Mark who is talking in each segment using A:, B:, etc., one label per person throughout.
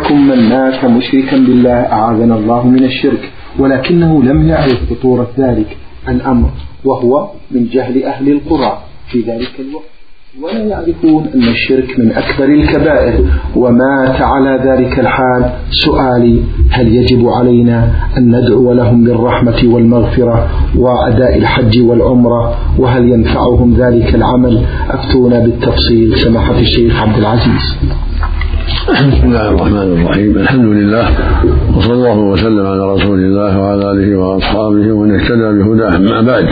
A: يكن من مات مشركا بالله أعاذنا الله من الشرك، ولكنه لم يعرف خطورة ذلك الأمر، وهو من جهل أهل القرى في ذلك الوقت، ولا يعرفون أن الشرك من أكبر الكبائر، ومات على ذلك الحال. سؤالي: هل يجب علينا أن ندعو لهم بالرحمة والمغفرة وأداء الحج والعمرة؟ وهل ينفعهم ذلك العمل؟ أفتونا بالتفصيل سماحة الشيخ عبد العزيز.
B: بسم الله الرحمن الرحيم. الحمد لله، وصلى الله وسلم على رسول الله وعلى آله وأصحابه ومن اهتدى بهداه. أما بعد،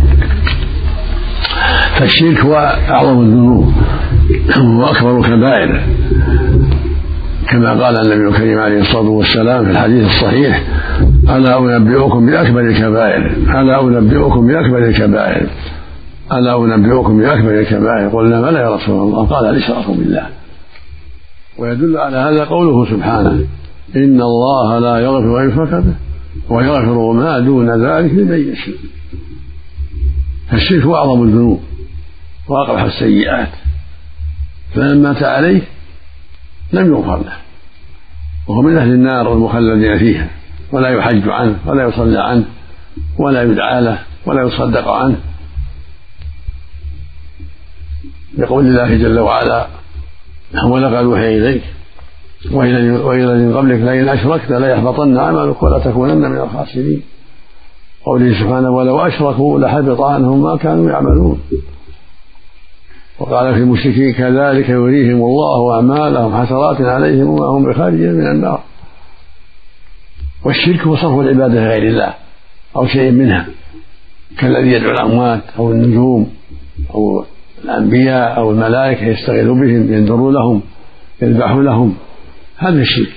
B: فالشرك هو أعظم الذنوب وأكبر الكبائر، كما قال النبي الكريم عليه الصلاة والسلام في الحديث الصحيح: ألا أنبئكم بأكبر الكبائر، ألا أنبئكم بأكبر الكبائر، ألا أنبئكم بأكبر الكبائر. قلنا: بلى يا رسول الله. قال: الإشراك بالله. ويدل على هذا قوله سبحانه: إن الله لا يغفر أن يشرك به ويغفر ما دون ذلك لمن يشاء. فالشرك هو أعظم الذنوب وأقبح السيئات، فمن مات عليه لم يغفر له، وهو من أهل النار المخلدين فيها، ولا يحج عنه ولا يصلى عنه ولا يدعى له ولا يصدق عنه، بقول الله جل وعلا: ولقد أوحي إليك وإلى من قبلك لئن أشركت ليحبطن عملك ولا تكونن من الخاسرين. قوله سبحانه: ولو أشركوا لحبط عنهم ما كانوا يعملون. وقال في المشركين: كذلك يريهم الله أعمالهم حسرات عليهم وما هم بخارجين من النار. والشرك هو صرف العبادة لغير الله أو شيء منها، كالذي يدعو الأموات أو النجوم أو الأنبياء أو الملائكة يستغيث بهم، ينذر لهم، يذبح لهم، هذا الشرك.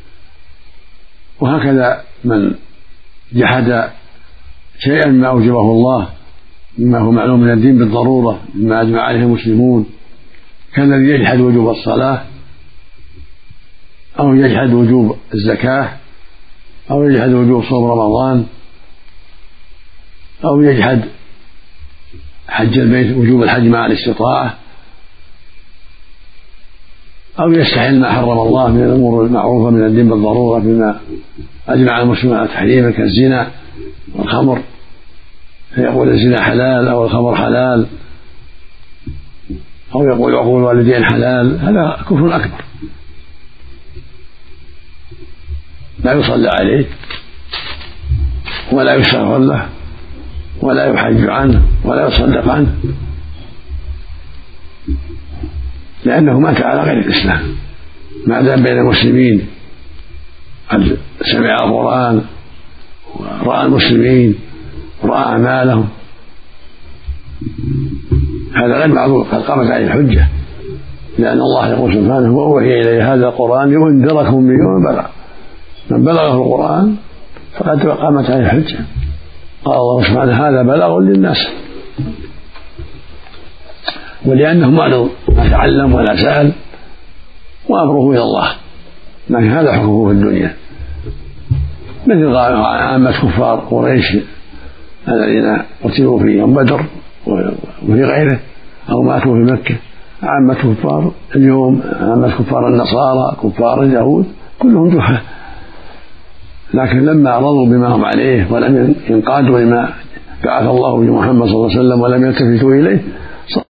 B: وهكذا من جحد شيئا ما أوجبه الله مما هو معلوم من الدين بالضرورة مما أجمع عليه المسلمون، كالذي يجحد وجوب الصلاة أو يجحد وجوب الزكاة أو يجحد وجوب صوم رمضان أو يجحد حج البيت، وجوب الحج مع الاستطاعة، أو يستحل ما حرم الله من الأمور المعروفة من الدين بالضرورة فيما أجمع المسلمون على تحريمه كالزنا والخمر، فيقول الزنا حلال أو الخمر حلال، أو يقول عقول الوالدين حلال. هذا كفر أكبر، لا يصلى عليه ولا يستغفر له ولا يحج عنه ولا يصدق عنه، لأنه مات على غير الإسلام. ما دام بين المسلمين قد سمع القرآن ورأى المسلمين ورأى أعمالهم، هذا غير معذور، قد قامت عليه الحجة، لأن الله يقول سبحانه: وأوحي إلي هذا القرآن لأنذركم به ومن بلغ. من بلغه القرآن فقد قامت عليه الحجة. قال الله سبحانه: هذا بلاغ للناس. ولأنه ما تعلم ولا سأل وأمره إلى الله، لكن هذا حكمه في الدنيا، مثل عامة كفار قريش الذين قتلوا في يوم بدر وفي غيره أو ماتوا في مكة. عامة كفار اليوم، عامة كفار النصارى، كفار اليهود، كلهم جهال، لكن لما رضوا بما هم عليه ولم ينقادوا لما بعث الله به محمد صلى الله عليه وسلم ولم يلتفتوا إليه